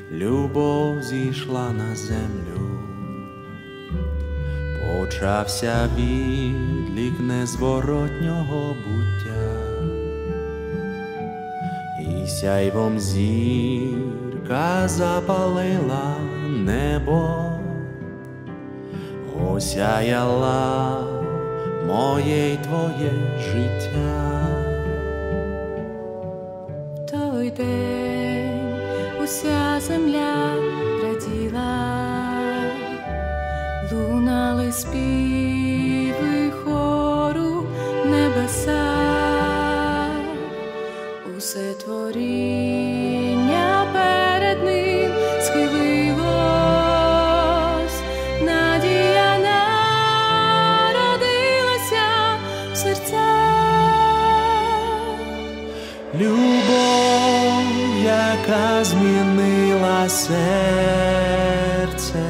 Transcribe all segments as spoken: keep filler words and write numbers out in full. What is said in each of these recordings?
любов зійшла на землю, почався відлік незворотнього буття, і сяйвом зірка запалила небо, осяяла моє й твоє життя. В той день уся земля раділа, лунали співи хору небеса, усе творіння перед ним схилилось, надія народилася в серцях. Любов, яка змінила серце,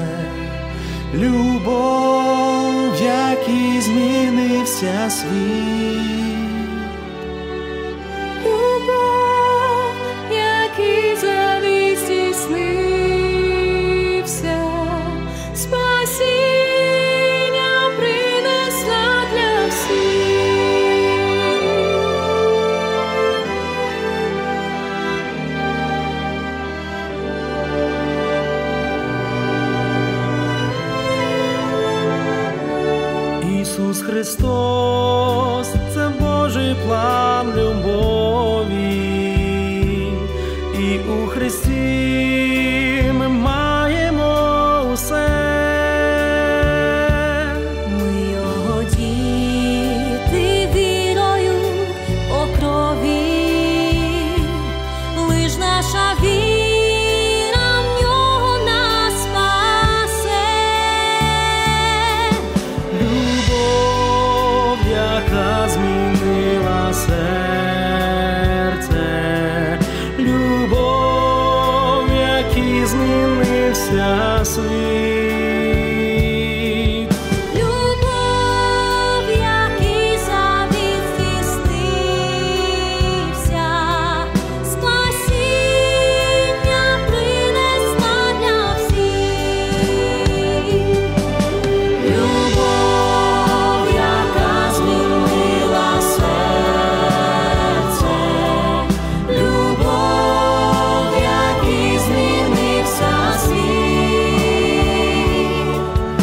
любов, в якій змінився світ, любов, який завіс здійснився, спасіння принесла для всіх. Ісус Христос – це Божий план любові, і у Христі ми маємо усе. Ми його діти вірою по крові, лиш наша віра в нього нас спасе. Любов, яка змінила серце, любов, в якій змінився світ. Любов, який завіс здійснився, спасіння принесла для всіх. Любов, яка змінила серце, любов, в якій змінився світ,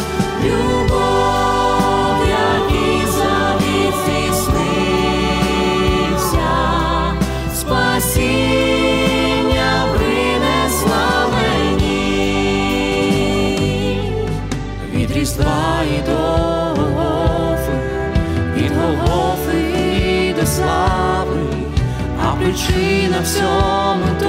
любов, який завіс здійснився, спасіння принесла мені. Від Різдва і до Голгофи, від Голгофи і до слави, а причина всьому